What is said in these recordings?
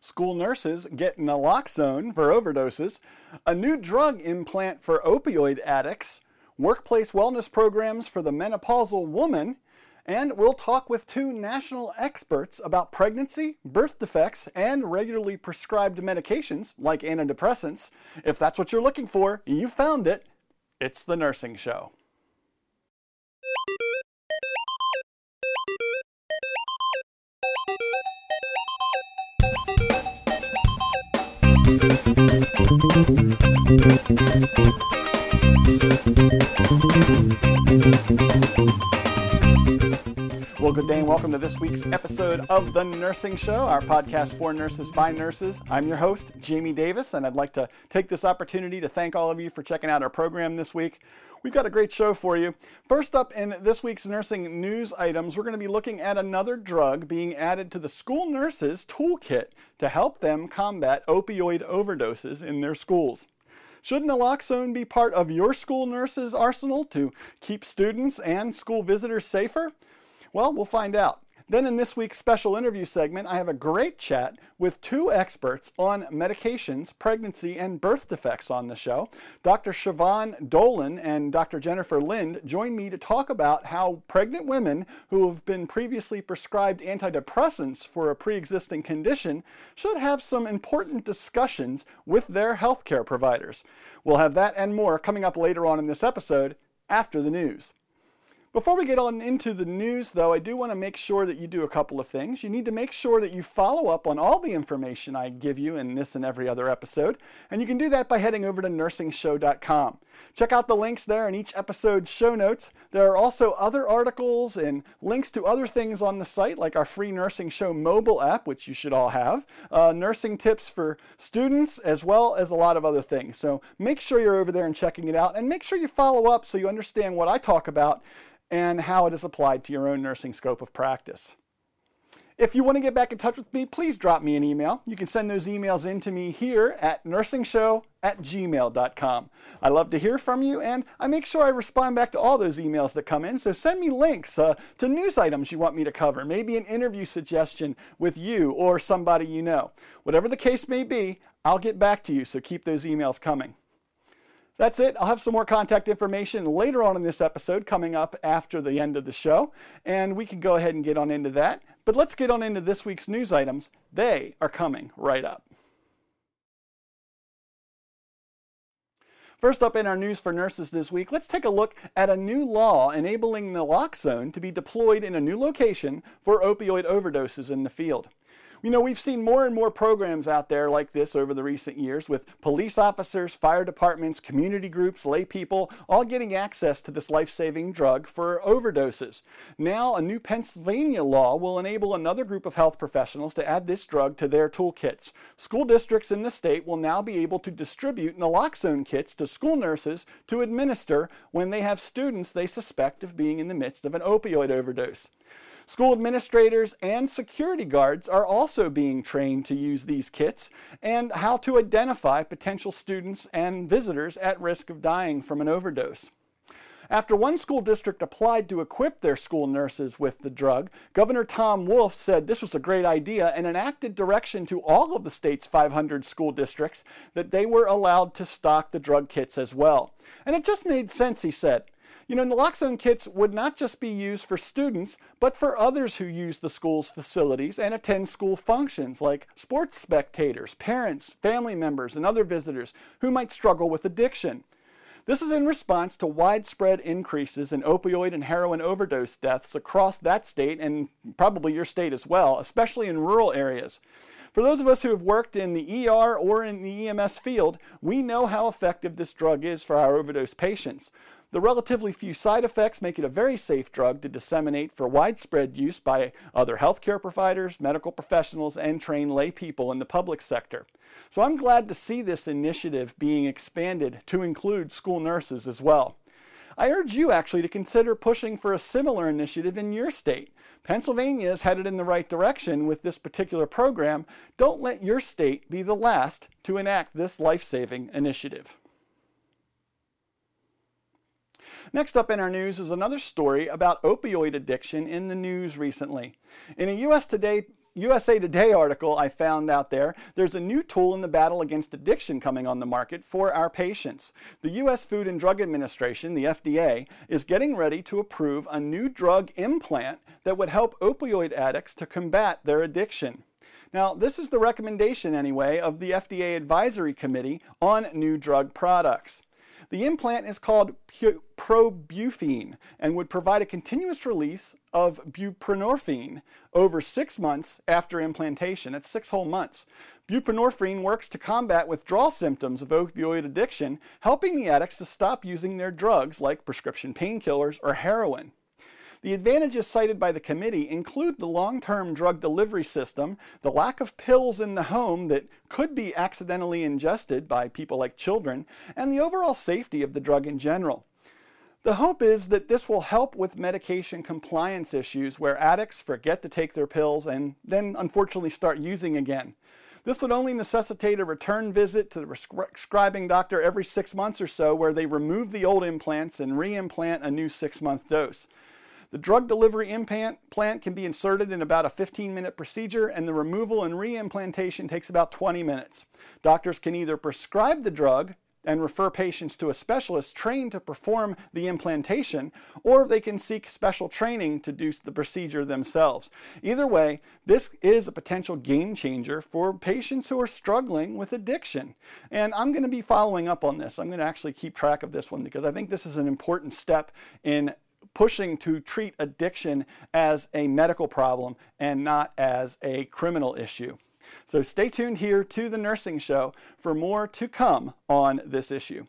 school nurses get naloxone for overdoses, a new drug implant for opioid addicts, workplace wellness programs for the menopausal woman, and we'll talk with two national experts about pregnancy, birth defects, and regularly prescribed medications like antidepressants. If that's what you're looking for, you found it. It's The Nursing Show. Well, good day and welcome to this week's episode of The Nursing Show, our podcast for nurses by nurses. I'm your host, Jamie Davis, and I'd like to take this opportunity to thank all of you for checking out our program this week. We've got a great show for you. First up in this week's nursing news items, we're going to be looking at another drug being added to the school nurses' toolkit to help them combat opioid overdoses in their schools. Should naloxone be part of your school nurse's arsenal to keep students and school visitors safer? Well, we'll find out. Then in this week's special interview segment, I have a great chat with two experts on medications, pregnancy, and birth defects on the show. Dr. Siobhan Dolan and Dr. Jennifer Lind join me to talk about how pregnant women who have been previously prescribed antidepressants for a pre-existing condition should have some important discussions with their healthcare providers. We'll have that and more coming up later on in this episode after the news. Before we get on into the news, though, I do want to make sure that you do a couple of things. You need to make sure that you follow up on all the information I give you in this and every other episode, and you can do that by heading over to NursingShow.com. Check out the links there in each episode's show notes. There are also other articles and links to other things on the site, like our free Nursing Show mobile app, which you should all have, nursing tips for students, as well as a lot of other things. So make sure you're over there and checking it out, and make sure you follow up so you understand what I talk about and how it is applied to your own nursing scope of practice. If you want to get back in touch with me, please drop me an email. You can send those emails in to me here at nursingshow@gmail.com. I love to hear from you, and I make sure I respond back to all those emails that come in. So send me links to news items you want me to cover, maybe an interview suggestion with you or somebody you know. Whatever the case may be, I'll get back to you, so keep those emails coming. That's it. I'll have some more contact information later on in this episode coming up after the end of the show, and we can go ahead and get on into that. But let's get on into this week's news items. They are coming right up. First up in our news for nurses this week, let's take a look at a new law enabling naloxone to be deployed in a new location for opioid overdoses in the field. You know, we've seen more and more programs out there like this over the recent years with police officers, fire departments, community groups, lay people, all getting access to this life-saving drug for overdoses. Now, a new Pennsylvania law will enable another group of health professionals to add this drug to their toolkits. School districts in the state will now be able to distribute naloxone kits to school nurses to administer when they have students they suspect of being in the midst of an opioid overdose. School administrators and security guards are also being trained to use these kits and how to identify potential students and visitors at risk of dying from an overdose. After one school district applied to equip their school nurses with the drug, Governor Tom Wolf said this was a great idea and enacted direction to all of the state's 500 school districts that they were allowed to stock the drug kits as well. And it just made sense, he said. You know, naloxone kits would not just be used for students, but for others who use the school's facilities and attend school functions, like sports spectators, parents, family members, and other visitors who might struggle with addiction. This is in response to widespread increases in opioid and heroin overdose deaths across that state and probably your state as well, especially in rural areas. For those of us who have worked in the ER or in the EMS field, we know how effective this drug is for our overdose patients. The relatively few side effects make it a very safe drug to disseminate for widespread use by other healthcare providers, medical professionals, and trained lay people in the public sector. So I'm glad to see this initiative being expanded to include school nurses as well. I urge you actually to consider pushing for a similar initiative in your state. Pennsylvania is headed in the right direction with this particular program. Don't let your state be the last to enact this life-saving initiative. Next up in our news is another story about opioid addiction in the news recently. In a U.S. Today USA Today article I found out there's a new tool in the battle against addiction coming on the market for our patients. The U.S. Food and Drug Administration, the FDA, is getting ready to approve a new drug implant that would help opioid addicts to combat their addiction. Now, this is the recommendation, anyway, of the FDA Advisory Committee on New Drug Products. The implant is called Probufene and would provide a continuous release of buprenorphine over 6 months after implantation. That's 6 whole months. Buprenorphine works to combat withdrawal symptoms of opioid addiction, helping the addicts to stop using their drugs like prescription painkillers or heroin. The advantages cited by the committee include the long-term drug delivery system, the lack of pills in the home that could be accidentally ingested by people like children, and the overall safety of the drug in general. The hope is that this will help with medication compliance issues where addicts forget to take their pills and then unfortunately start using again. This would only necessitate a return visit to the prescribing doctor every 6 months or so, where they remove the old implants and re-implant a new 6-month dose. The drug delivery implant can be inserted in about a 15-minute procedure, and the removal and reimplantation takes about 20 minutes. Doctors can either prescribe the drug and refer patients to a specialist trained to perform the implantation, or they can seek special training to do the procedure themselves. Either way, this is a potential game changer for patients who are struggling with addiction. And I'm going to be following up on this. I'm going to actually keep track of this one because I think this is an important step in pushing to treat addiction as a medical problem and not as a criminal issue. So stay tuned here to The Nursing Show for more to come on this issue.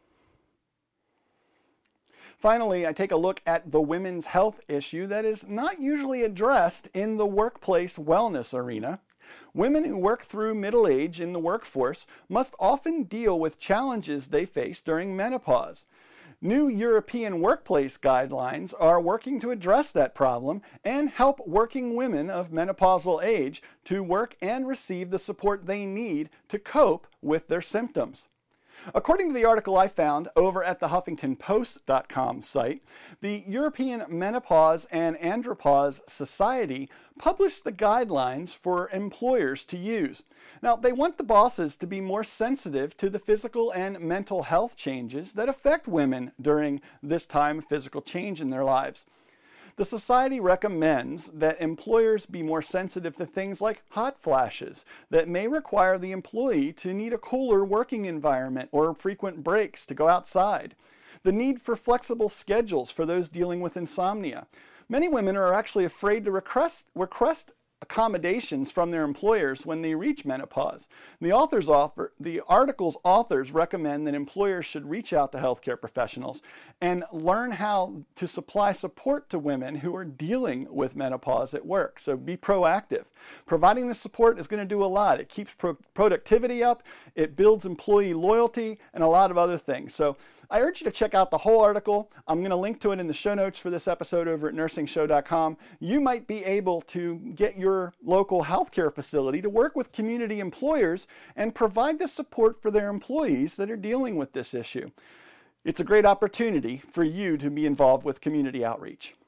Finally, I take a look at the women's health issue that is not usually addressed in the workplace wellness arena. Women who work through middle age in the workforce must often deal with challenges they face during menopause. New European workplace guidelines are working to address that problem and help working women of menopausal age to work and receive the support they need to cope with their symptoms. According to the article I found over at the HuffingtonPost.com site, the European Menopause and Andropause Society published the guidelines for employers to use. Now, they want the bosses to be more sensitive to the physical and mental health changes that affect women during this time of physical change in their lives. The society recommends that employers be more sensitive to things like hot flashes that may require the employee to need a cooler working environment or frequent breaks to go outside. The need for flexible schedules for those dealing with insomnia. Many women are actually afraid to request accommodations from their employers when they reach menopause. The article's authors recommend that employers should reach out to healthcare professionals and learn how to supply support to women who are dealing with menopause at work. So be proactive. Providing the support is going to do a lot. It keeps productivity up, it builds employee loyalty, and a lot of other things. So I urge you to check out the whole article. I'm going to link to it in the show notes for this episode over at NursingShow.com. You might be able to get your local healthcare facility to work with community employers and provide the support for their employees that are dealing with this issue. It's a great opportunity for you to be involved with community outreach.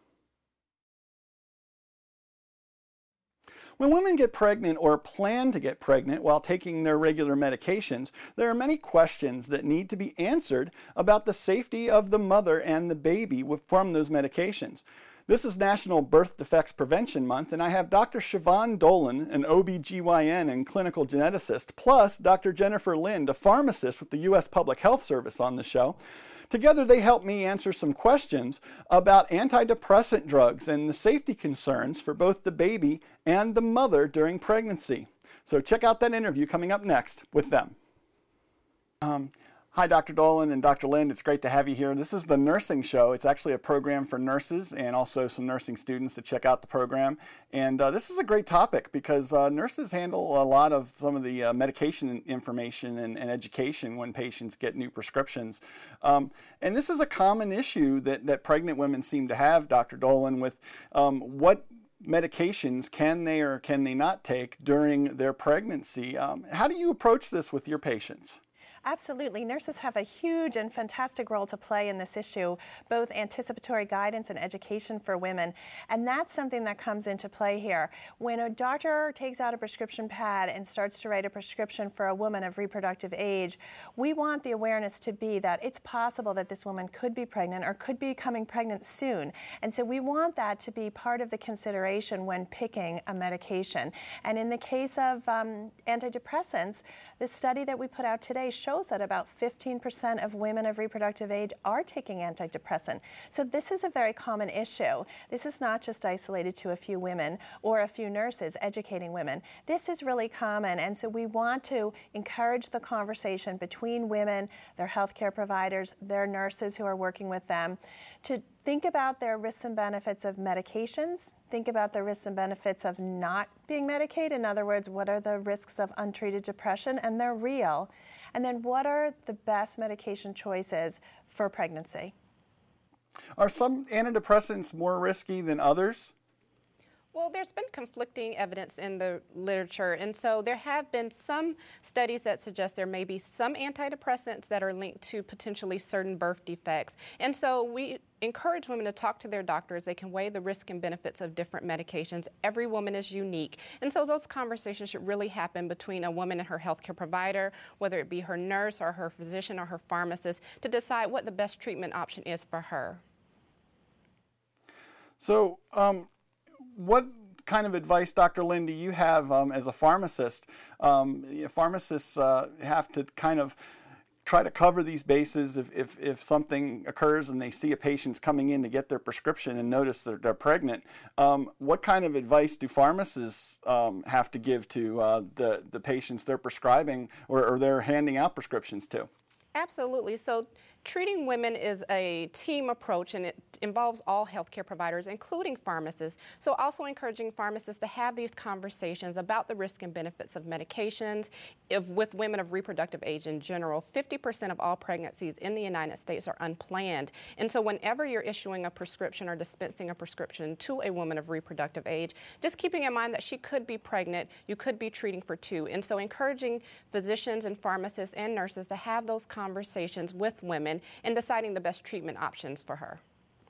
When women get pregnant or plan to get pregnant while taking their regular medications, there are many questions that need to be answered about the safety of the mother and the baby from those medications. This is National Birth Defects Prevention Month, and I have Dr. Siobhan Dolan, an OB/GYN and clinical geneticist, plus Dr. Jennifer Lind, a pharmacist with the U.S. Public Health Service on the show. Together, they help me answer some questions about antidepressant drugs and the safety concerns for both the baby and the mother during pregnancy. So check out that interview coming up next with them. Hi, Dr. Dolan and Dr. Lind. It's great to have you here. This is The Nursing Show. It's actually a program for nurses and also some nursing students to check out the program. And this is a great topic because nurses handle a lot of some of the medication information and education when patients get new prescriptions. And this is a common issue that pregnant women seem to have, Dr. Dolan, with what medications can they or can they not take during their pregnancy. How do you approach this with your patients? Absolutely. Nurses have a huge and fantastic role to play in this issue, both anticipatory guidance and education for women. And that's something that comes into play here. When a doctor takes out a prescription pad and starts to write a prescription for a woman of reproductive age, we want the awareness to be that it's possible that this woman could be pregnant or could be becoming pregnant soon. And so we want that to be part of the consideration when picking a medication. And in the case of antidepressants, the study that we put out today shows that about 15% of women of reproductive age are taking antidepressant. So this is a very common issue. This is not just isolated to a few women or a few nurses educating women. This is really common, and so we want to encourage the conversation between women, their healthcare providers, their nurses who are working with them, to think about their risks and benefits of medications, think about the risks and benefits of not being medicated. In other words, what are the risks of untreated depression? And they're real. And then what are the best medication choices for pregnancy? Are some antidepressants more risky than others? Well, there's been conflicting evidence in the literature, and so there have been some studies that suggest there may be some antidepressants that are linked to potentially certain birth defects. And so we encourage women to talk to their doctors. They can weigh the risk and benefits of different medications. Every woman is unique, and so those conversations should really happen between a woman and her healthcare provider, whether it be her nurse or her physician or her pharmacist, to decide what the best treatment option is for her. So, what kind of advice, Dr. Lynn, do you have as a pharmacist? Pharmacists have to kind of try to cover these bases if something occurs and they see a patient's coming in to get their prescription and notice that they're pregnant. What kind of advice do pharmacists have to give to the patients they're prescribing or they're handing out prescriptions to? Absolutely. So treating women is a team approach, and it involves all healthcare providers, including pharmacists. So also encouraging pharmacists to have these conversations about the risk and benefits of medications. With women of reproductive age in general, 50% of all pregnancies in the United States are unplanned. And so whenever you're issuing a prescription or dispensing a prescription to a woman of reproductive age, just keeping in mind that she could be pregnant, you could be treating for two. And so encouraging physicians and pharmacists and nurses to have those conversations with women and deciding the best treatment options for her.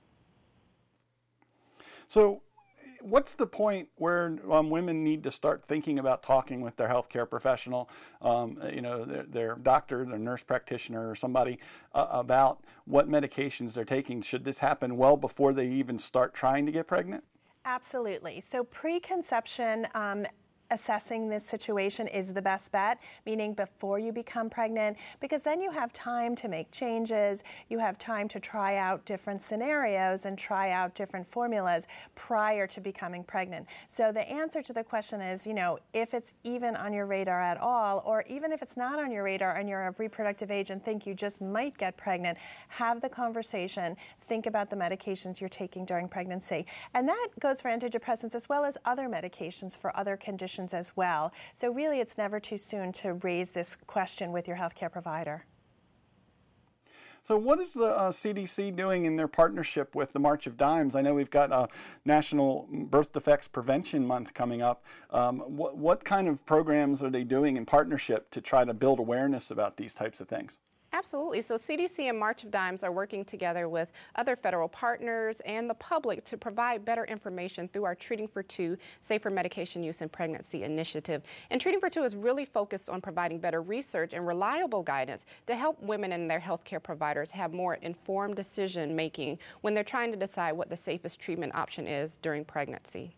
So what's the point where women need to start thinking about talking with their healthcare professional, their doctor, their nurse practitioner, or somebody about what medications they're taking? Should this happen well before they even start trying to get pregnant? Absolutely. So preconception, assessing this situation is the best bet, meaning before you become pregnant, because then you have time to make changes, you have time to try out different scenarios and try out different formulas prior to becoming pregnant. So the answer to the question is, if it's even on your radar at all, or even if it's not on your radar and you're of reproductive age and think you just might get pregnant, have the conversation, think about the medications you're taking during pregnancy. And that goes for antidepressants as well as other medications for other conditions as well. So really, it's never too soon to raise this question with your healthcare provider. So what is the CDC doing in their partnership with the March of Dimes? I know we've got a National Birth Defects Prevention Month coming up. What kind of programs are they doing in partnership to try to build awareness about these types of things? Absolutely. So CDC and March of Dimes are working together with other federal partners and the public to provide better information through our Treating for Two Safer Medication Use in Pregnancy initiative. And Treating for Two is really focused on providing better research and reliable guidance to help women and their healthcare providers have more informed decision making when they're trying to decide what the safest treatment option is during pregnancy.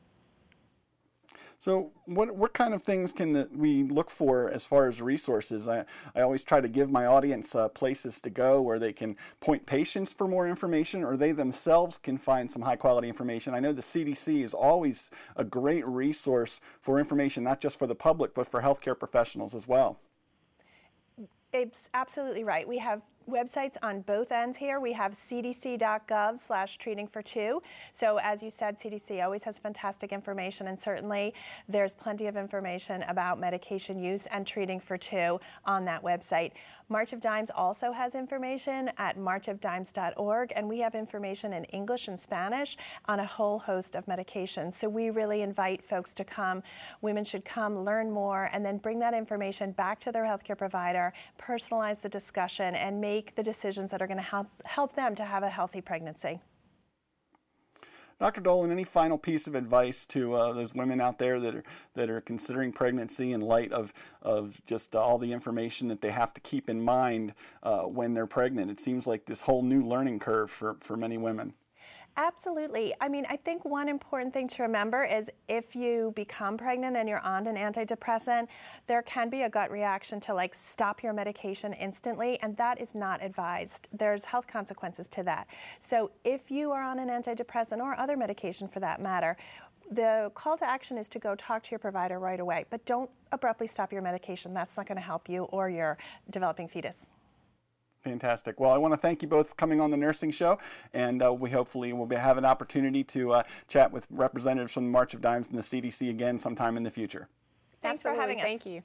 So what kind of things can we look for as far as resources? I always try to give my audience places to go where they can point patients for more information, or they themselves can find some high quality information. I know the CDC is always a great resource for information, not just for the public, but for healthcare professionals as well. It's absolutely right. We have websites on both ends here. We have cdc.gov/treating-for-two. So as you said, CDC always has fantastic information, and certainly there's plenty of information about medication use and treating for two on that website. March of Dimes also has information at marchofdimes.org, and we have information in English and Spanish on a whole host of medications. So we really invite folks to come. Women should come, learn more, and then bring that information back to their healthcare provider, personalize the discussion, and make the decisions that are going to help them to have a healthy pregnancy. Dr. Dolan, any final piece of advice to those women out there that are considering pregnancy in light of just all the information that they have to keep in mind when they're pregnant? It seems like this whole new learning curve for many women. Absolutely. I mean, I think one important thing to remember is if you become pregnant and you're on an antidepressant, there can be a gut reaction to stop your medication instantly, and that is not advised. There's health consequences to that. So if you are on an antidepressant or other medication for that matter, the call to action is to go talk to your provider right away, but don't abruptly stop your medication. That's not going to help you or your developing fetus. Fantastic. Well, I want to thank you both for coming on the Nursing Show, and we hopefully will have an opportunity to chat with representatives from the March of Dimes and the CDC again sometime in the future. Thanks for having us. Thank you.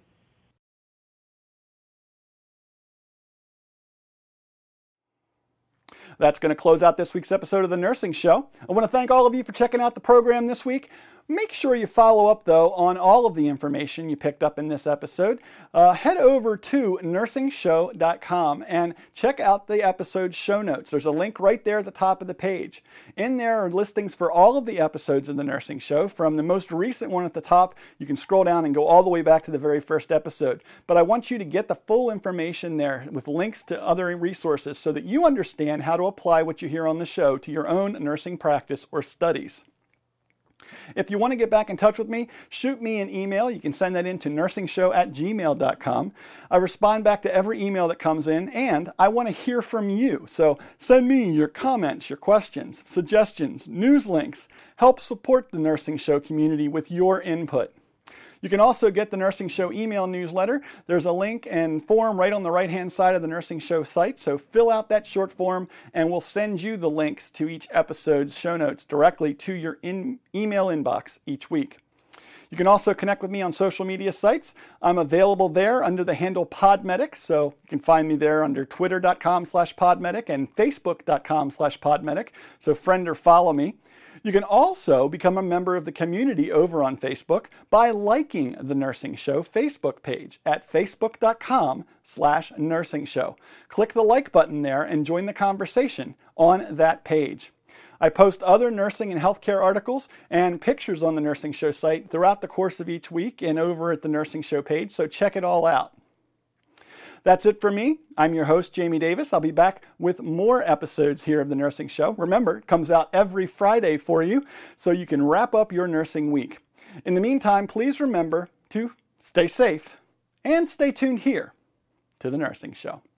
That's going to close out this week's episode of the Nursing Show. I want to thank all of you for checking out the program this week. Make sure you follow up, though, on all of the information you picked up in this episode. Head over to NursingShow.com and check out the episode show notes. There's a link right there at the top of the page. In there are listings for all of the episodes of the Nursing Show. From the most recent one at the top, you can scroll down and go all the way back to the very first episode. But I want you to get the full information there with links to other resources so that you understand how to apply what you hear on the show to your own nursing practice or studies. If you want to get back in touch with me, shoot me an email. You can send that in to nursingshow@gmail.com. I respond back to every email that comes in, and I want to hear from you. So send me your comments, your questions, suggestions, news links. Help support the Nursing Show community with your input. You can also get the Nursing Show email newsletter. There's a link and form right on the right-hand side of the Nursing Show site, so fill out that short form and we'll send you the links to each episode's show notes directly to your email inbox each week. You can also connect with me on social media sites. I'm available there under the handle Podmedic, so you can find me there under twitter.com/Podmedic and facebook.com/Podmedic, so friend or follow me. You can also become a member of the community over on Facebook by liking the Nursing Show Facebook page at facebook.com/Nursing Show. Click the like button there and join the conversation on that page. I post other nursing and healthcare articles and pictures on the Nursing Show site throughout the course of each week and over at the Nursing Show page, so check it all out. That's it for me. I'm your host, Jamie Davis. I'll be back with more episodes here of The Nursing Show. Remember, it comes out every Friday for you, so you can wrap up your nursing week. In the meantime, please remember to stay safe and stay tuned here to The Nursing Show.